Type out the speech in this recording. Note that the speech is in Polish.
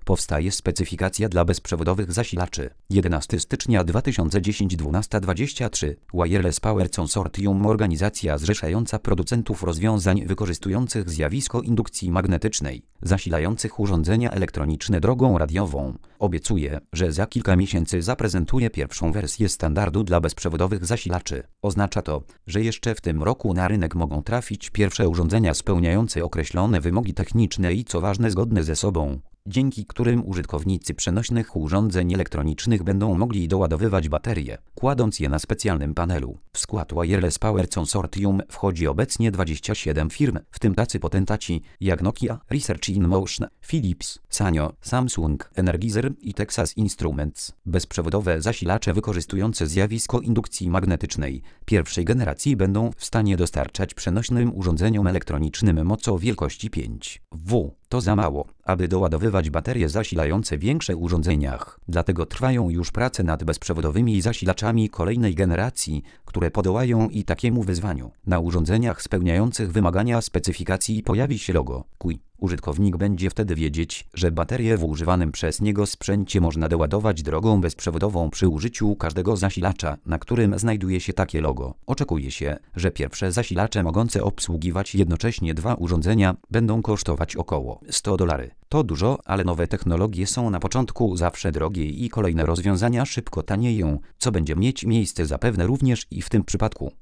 Powstaje specyfikacja dla bezprzewodowych zasilaczy. 11 stycznia 2010 12:23. Wireless Power Consortium, organizacja zrzeszająca producentów rozwiązań wykorzystujących zjawisko indukcji magnetycznej, zasilających urządzenia elektroniczne drogą radiową, obiecuje, że za kilka miesięcy zaprezentuje pierwszą wersję standardu dla bezprzewodowych zasilaczy. Oznacza to, że jeszcze w tym roku na rynek mogą trafić pierwsze urządzenia spełniające określone wymogi techniczne i, co ważne, zgodne ze sobą, dzięki którym użytkownicy przenośnych urządzeń elektronicznych będą mogli doładowywać baterie, kładąc je na specjalnym panelu. W skład Wireless Power Consortium wchodzi obecnie 27 firm, w tym tacy potentaci jak Nokia, Research in Motion, Philips, Sanyo, Samsung, Energizer i Texas Instruments. Bezprzewodowe zasilacze wykorzystujące zjawisko indukcji magnetycznej pierwszej generacji będą w stanie dostarczać przenośnym urządzeniom elektronicznym moc o wielkości 5 W. To za mało, aby doładowywać baterie zasilające większe urządzeniach. Dlatego trwają już prace nad bezprzewodowymi zasilaczami kolejnej generacji, które podołają i takiemu wyzwaniu. Na urządzeniach spełniających wymagania specyfikacji pojawi się logo QI. Użytkownik będzie wtedy wiedzieć, że baterię w używanym przez niego sprzęcie można doładować drogą bezprzewodową przy użyciu każdego zasilacza, na którym znajduje się takie logo. Oczekuje się, że pierwsze zasilacze mogące obsługiwać jednocześnie dwa urządzenia będą kosztować około $100. To dużo, ale nowe technologie są na początku zawsze drogie i kolejne rozwiązania szybko tanieją, co będzie mieć miejsce zapewne również i w tym przypadku.